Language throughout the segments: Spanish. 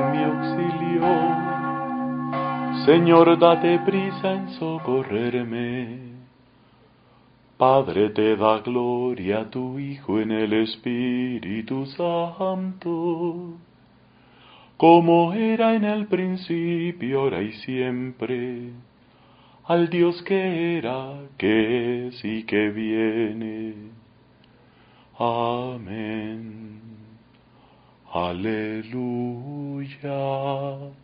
en mi auxilio. Señor, date prisa en socorrerme. Padre, te da gloria a tu Hijo en el Espíritu Santo, como era en el principio, ahora y siempre, al Dios que era, que es y que viene. Amén. Aleluya.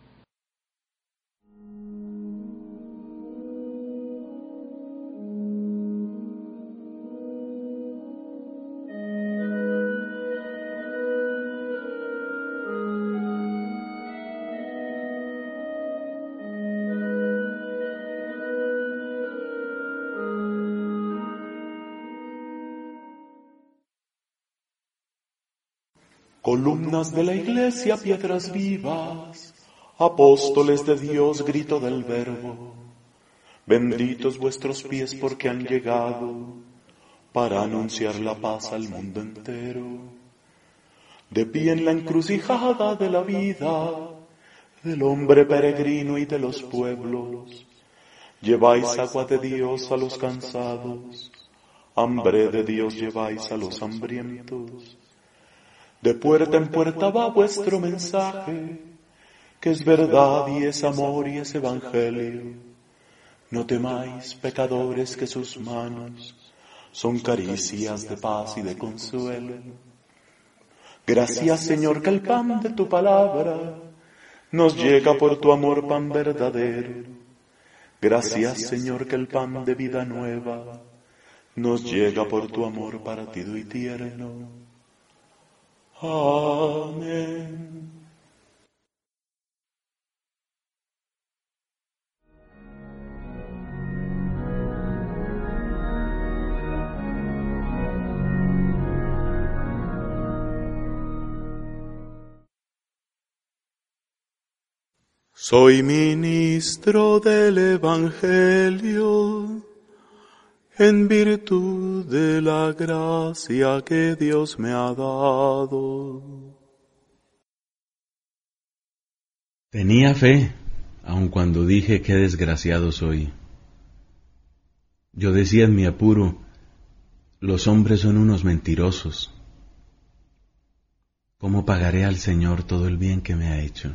Columnas de la Iglesia, piedras vivas, apóstoles de Dios, grito del Verbo. Benditos vuestros pies porque han llegado para anunciar la paz al mundo entero. De pie en la encrucijada de la vida, del hombre peregrino y de los pueblos, lleváis agua de Dios a los cansados, hambre de Dios lleváis a los hambrientos. De puerta en puerta va vuestro mensaje, que es verdad y es amor y es evangelio. No temáis, pecadores, que sus manos son caricias de paz y de consuelo. Gracias, Señor, que el pan de tu palabra nos llega por tu amor, pan verdadero. Gracias, Señor, que el pan de vida nueva nos llega por tu amor partido y tierno. Amén. Soy ministro del Evangelio, en virtud de la gracia que Dios me ha dado. Tenía fe, aun cuando dije qué desgraciado soy. Yo decía en mi apuro, los hombres son unos mentirosos. ¿Cómo pagaré al Señor todo el bien que me ha hecho?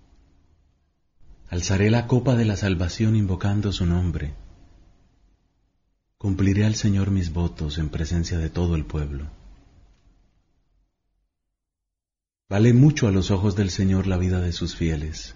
Alzaré la copa de la salvación invocando su nombre. Cumpliré al Señor mis votos en presencia de todo el pueblo. Vale mucho a los ojos del Señor la vida de sus fieles.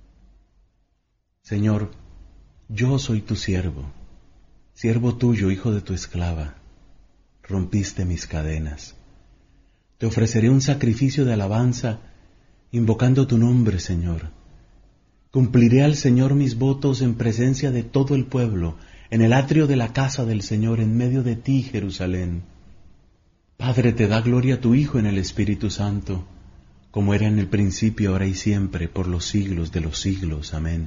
Señor, yo soy tu siervo, siervo tuyo, hijo de tu esclava. Rompiste mis cadenas. Te ofreceré un sacrificio de alabanza, invocando tu nombre, Señor. Cumpliré al Señor mis votos en presencia de todo el pueblo, en el atrio de la casa del Señor, en medio de ti, Jerusalén. Padre, te da gloria a tu Hijo en el Espíritu Santo, como era en el principio, ahora y siempre, por los siglos de los siglos. Amén.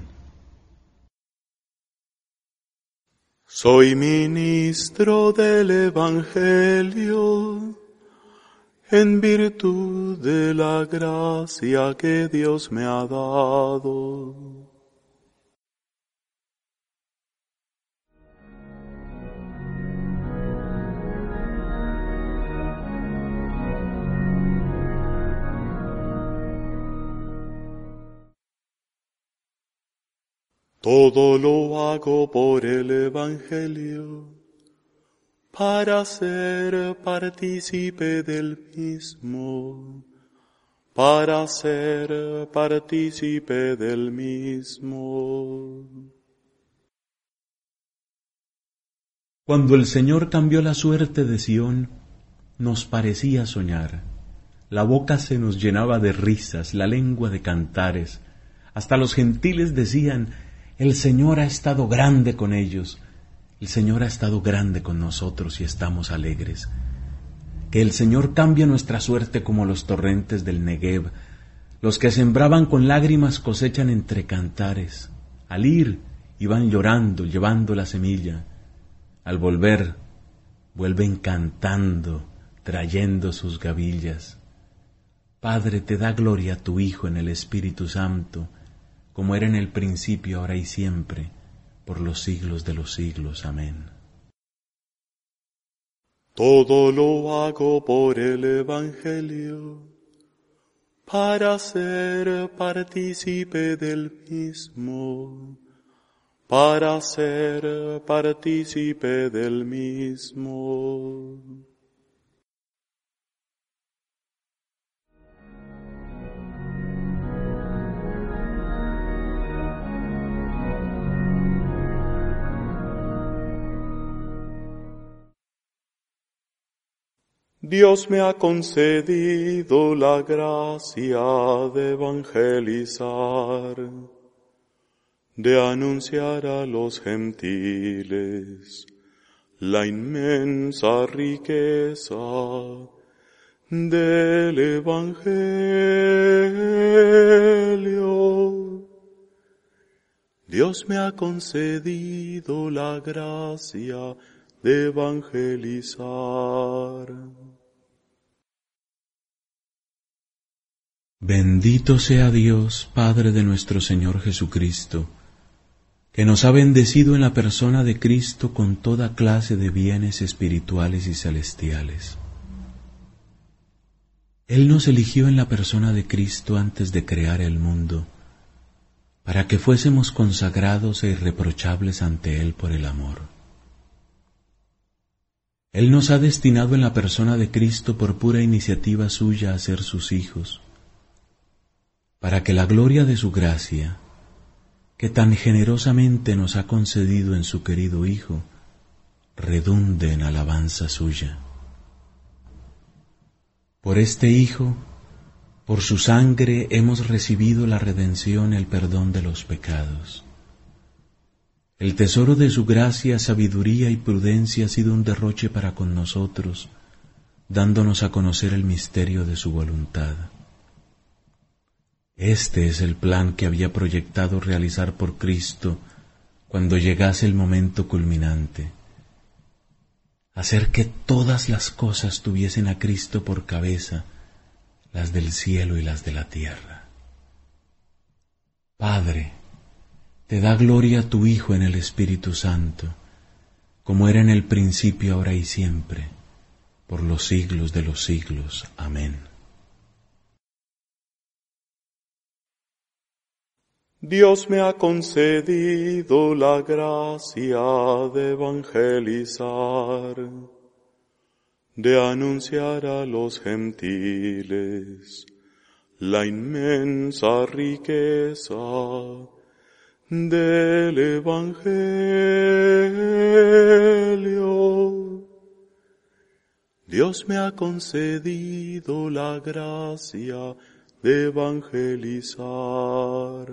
Soy ministro del Evangelio, en virtud de la gracia que Dios me ha dado. Todo lo hago por el Evangelio, para ser partícipe del mismo, para ser partícipe del mismo. Cuando el Señor cambió la suerte de Sión, nos parecía soñar. La boca se nos llenaba de risas, la lengua de cantares. Hasta los gentiles decían: el Señor ha estado grande con ellos. El Señor ha estado grande con nosotros y estamos alegres. Que el Señor cambie nuestra suerte como los torrentes del Negev. Los que sembraban con lágrimas cosechan entre cantares. Al ir, iban llorando, llevando la semilla. Al volver, vuelven cantando, trayendo sus gavillas. Padre, te da gloria a tu Hijo en el Espíritu Santo, como era en el principio, ahora y siempre, por los siglos de los siglos. Amén. Todo lo hago por el Evangelio, para ser partícipe del mismo, para ser partícipe del mismo. Dios me ha concedido la gracia de evangelizar, de anunciar a los gentiles la inmensa riqueza del Evangelio. Dios me ha concedido la gracia de evangelizar. Bendito sea Dios, Padre de nuestro Señor Jesucristo, que nos ha bendecido en la persona de Cristo con toda clase de bienes espirituales y celestiales. Él nos eligió en la persona de Cristo antes de crear el mundo, para que fuésemos consagrados e irreprochables ante Él por el amor. Él nos ha destinado en la persona de Cristo por pura iniciativa suya a ser sus hijos, para que la gloria de su gracia, que tan generosamente nos ha concedido en su querido Hijo, redunde en alabanza suya. Por este Hijo, por su sangre hemos recibido la redención, el perdón de los pecados. El tesoro de su gracia, sabiduría y prudencia ha sido un derroche para con nosotros, dándonos a conocer el misterio de su voluntad. Este es el plan que había proyectado realizar por Cristo cuando llegase el momento culminante: hacer que todas las cosas tuviesen a Cristo por cabeza, las del cielo y las de la tierra. Padre, te da gloria a tu Hijo en el Espíritu Santo, como era en el principio, ahora y siempre, por los siglos de los siglos. Amén. Dios me ha concedido la gracia de evangelizar, de anunciar a los gentiles la inmensa riqueza del Evangelio. Dios me ha concedido la gracia de evangelizar.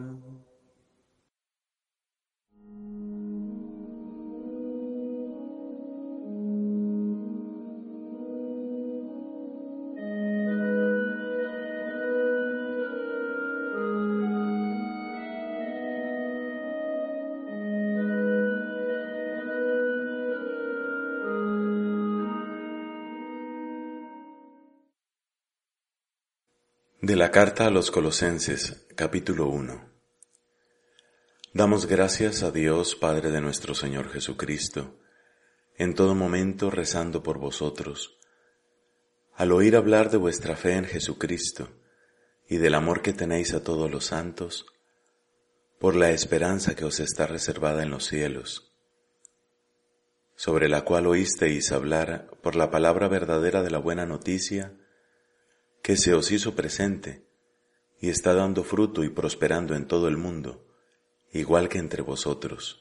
De la carta a los Colosenses, capítulo 1. Damos gracias a Dios, Padre de nuestro Señor Jesucristo, en todo momento rezando por vosotros, al oír hablar de vuestra fe en Jesucristo y del amor que tenéis a todos los santos, por la esperanza que os está reservada en los cielos, sobre la cual oísteis hablar por la palabra verdadera de la buena noticia, que se os hizo presente y está dando fruto y prosperando en todo el mundo, igual que entre vosotros.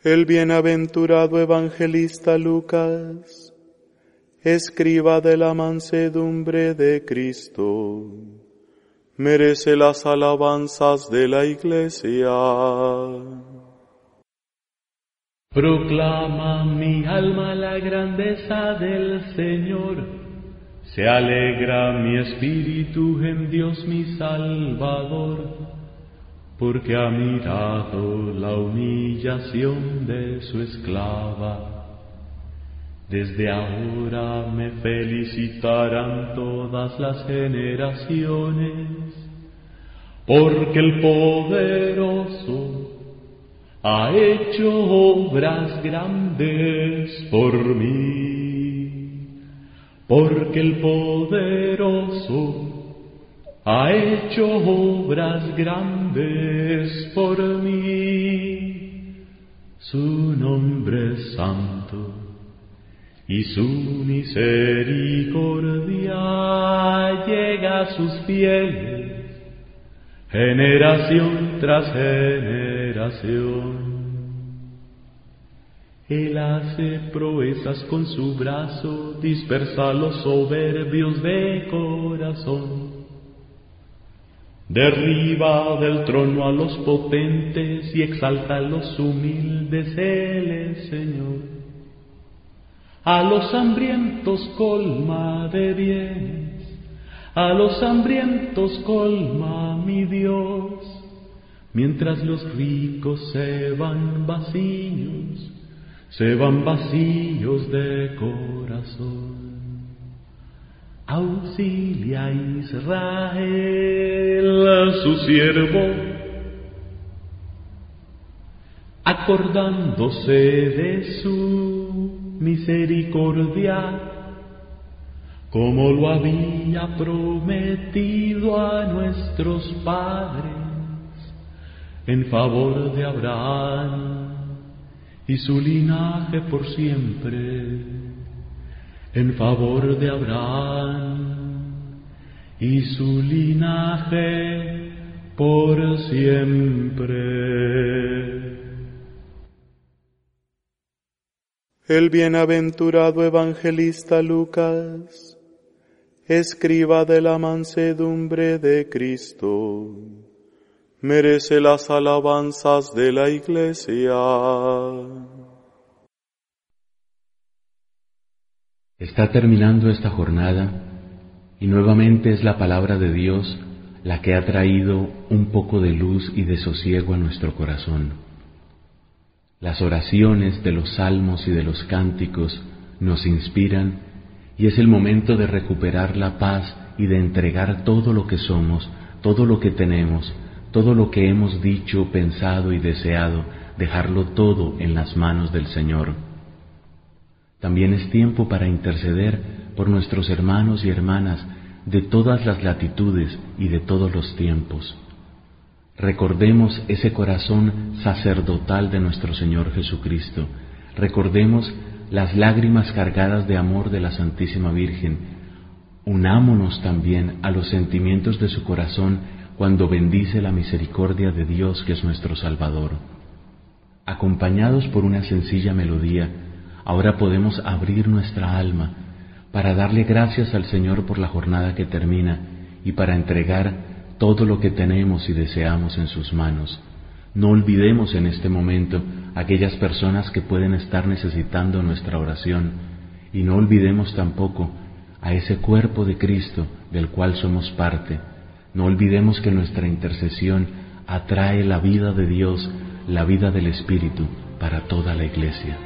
El bienaventurado evangelista Lucas, escriba de la mansedumbre de Cristo, merece las alabanzas de la Iglesia. Proclama mi alma la grandeza del Señor, se alegra mi espíritu en Dios mi Salvador, porque ha mirado la humillación de su esclava. Desde ahora me felicitarán todas las generaciones, porque el poderoso ha hecho obras grandes por mí, porque el poderoso ha hecho obras grandes por mí. Su nombre es santo y su misericordia llega a sus fieles, generación tras generación. Él hace proezas con su brazo, dispersa a los soberbios de corazón. Derriba del trono a los potentes y exalta a los humildes, Él es Señor. A los hambrientos colma de bienes, a los hambrientos colma mi Dios, mientras los ricos se van vacíos de corazón. Auxilia a Israel, su siervo, acordándose de su misericordia, como lo había prometido a nuestros padres, en favor de Abraham y su linaje por siempre. En favor de Abraham y su linaje por siempre. El bienaventurado evangelista Lucas, escriba de la mansedumbre de Cristo, merece las alabanzas de la Iglesia. Está terminando esta jornada y nuevamente es la palabra de Dios la que ha traído un poco de luz y de sosiego a nuestro corazón. Las oraciones de los salmos y de los cánticos nos inspiran y es el momento de recuperar la paz y de entregar todo lo que somos, todo lo que tenemos, todo lo que hemos dicho, pensado y deseado, dejarlo todo en las manos del Señor. También es tiempo para interceder por nuestros hermanos y hermanas de todas las latitudes y de todos los tiempos. Recordemos ese corazón sacerdotal de nuestro Señor Jesucristo. Recordemos las lágrimas cargadas de amor de la Santísima Virgen. Unámonos también a los sentimientos de su corazón cuando bendice la misericordia de Dios que es nuestro Salvador. Acompañados por una sencilla melodía, ahora podemos abrir nuestra alma para darle gracias al Señor por la jornada que termina y para entregar todo lo que tenemos y deseamos en sus manos. No olvidemos en este momento aquellas personas que pueden estar necesitando nuestra oración y no olvidemos tampoco a ese cuerpo de Cristo del cual somos parte. No olvidemos que nuestra intercesión atrae la vida de Dios, la vida del Espíritu para toda la Iglesia.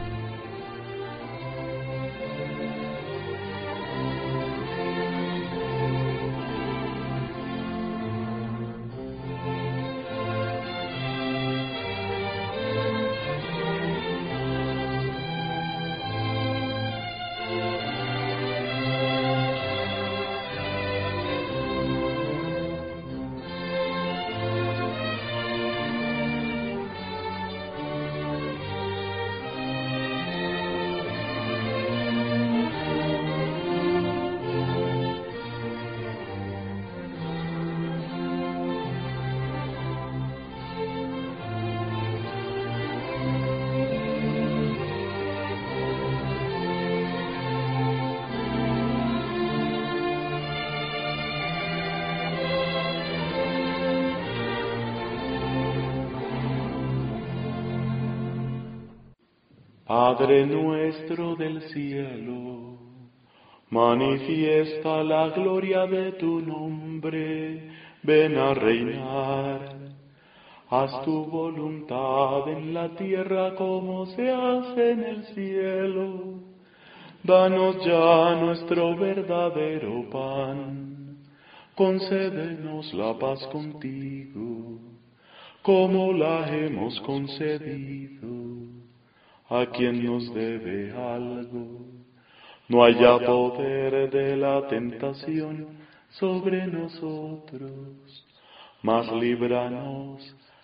Padre nuestro del cielo, manifiesta la gloria de tu nombre, ven a reinar. Haz tu voluntad en la tierra como se hace en el cielo. Danos ya nuestro verdadero pan. Concédenos la paz contigo, como la hemos concedido a quien nos debe algo. No haya poder de la tentación sobre nosotros, mas líbranos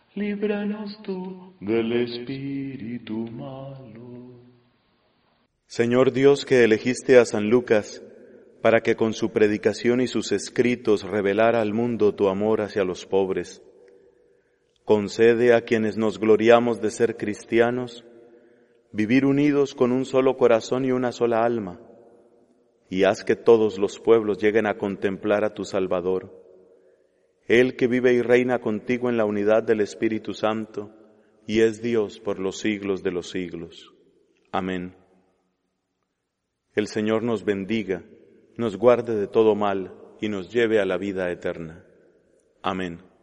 tú del espíritu malo. Señor Dios, que elegiste a San Lucas para que con su predicación y sus escritos revelara al mundo tu amor hacia los pobres, concede a quienes nos gloriamos de ser cristianos vivir unidos con un solo corazón y una sola alma, y haz que todos los pueblos lleguen a contemplar a tu Salvador, Él que vive y reina contigo en la unidad del Espíritu Santo, y es Dios por los siglos de los siglos. Amén. El Señor nos bendiga, nos guarde de todo mal y nos lleve a la vida eterna. Amén.